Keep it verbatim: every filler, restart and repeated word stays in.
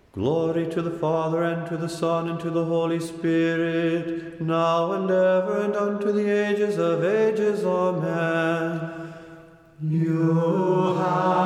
Glory to the Father, and to the Son, and to the Holy Spirit, now and ever, and unto the ages of ages. Amen. You have